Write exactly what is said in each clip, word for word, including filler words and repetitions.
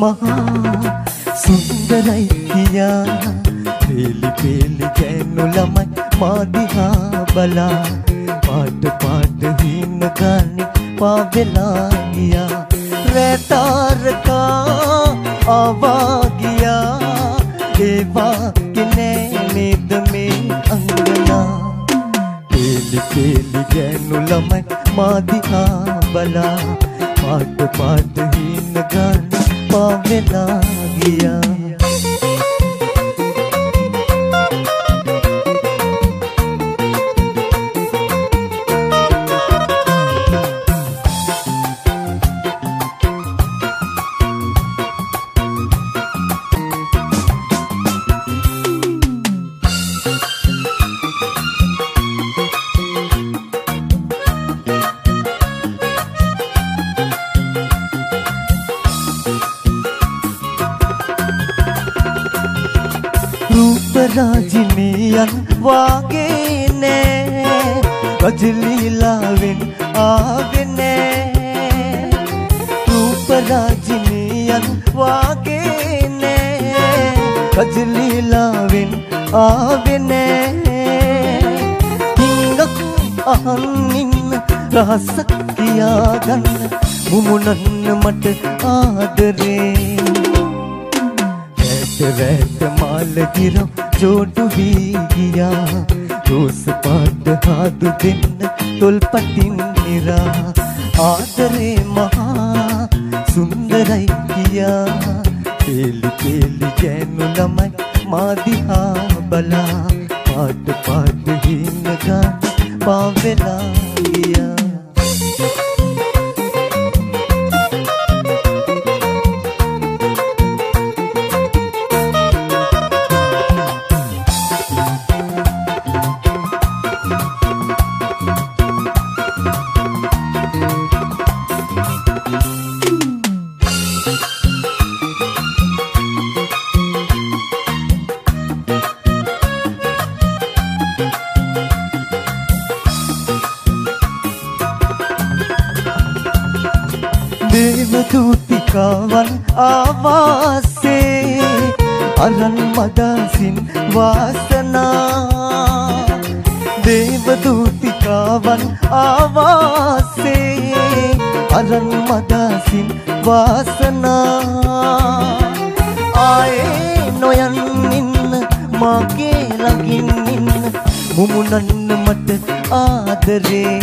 මහා සුන්දරයි කියා පෙලි පෙලි ගෑනු ළමයි මා දිහා බලා පාට පාට හිම ගානේ පාවෙලා ගියා රැතාරකා ආවා ගියා ඒවා කිනේ නේද මේ අංගනා පෙලි පෙලි ගෑනු ළමයි මා දිහා බලා පාට පාට හිම ගානේ පාවෙලා ගියා රාජිනියන් වාගේ නෑ රජලීලාවෙන් ආවේ නෑ රූප රාජිනියන් වාගේ නෑ රජලීලාවෙන් ආවේ නෑ හිඟක් අහන් ඉන්න රහසක් කියාගන්න මුමුණන්න මට ආදරේ රැට මාල ගිරම් ජෝඩු වී ගියා රෝස පාට හාදු දෙන්න තොල්පටින් නිරා ආදරේ මහා සුන්දරයි කියා පෙලි පෙලි ගෑනු ළමයි මා දිහා බලා පාට පාට හිම ගානේ පාවෙලා ගියා දේවදූතිකාවන් ආවාසේ අරන් මදසින් වාසනා දේවදූතිකාවන් ආවාසේ අරන් මදසින් වාසනා ආයේ නොයන් ඉන්න මාගේ ළඟින් ඉන්න මුමුණන්න මට ආදරේ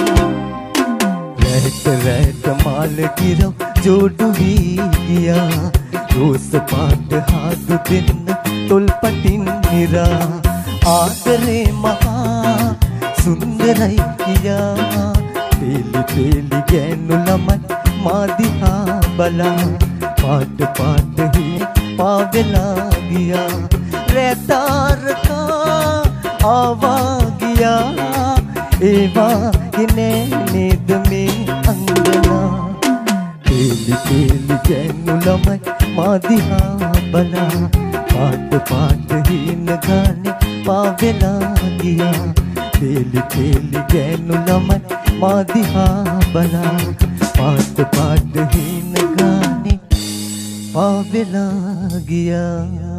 රැට රැට මාල ගිරම් ජෝඩු වී ගියා රෝස පාට හාදු දෙන්න තොල්පටින් නිරා ආදරේ මහා සුන්දරයි කියා පෙලි පෙලි ගෑනු ළමයි මා දිහා බලා පාට පාට හි පාවෙලා ගියා රැතාරකා ආවා ගියා ඒවා කිනේ නේද මේ අංගනා පෙලි පෙලි ගෑනු ළමයි මා දිහා බලා පාට පාට හිම ගානේ පාවෙලා ගියා පෙලි පෙලි ගෑනු ළමයි මා දිහා බලා පාට පාට හිම ගානේ පාවෙලා ගියා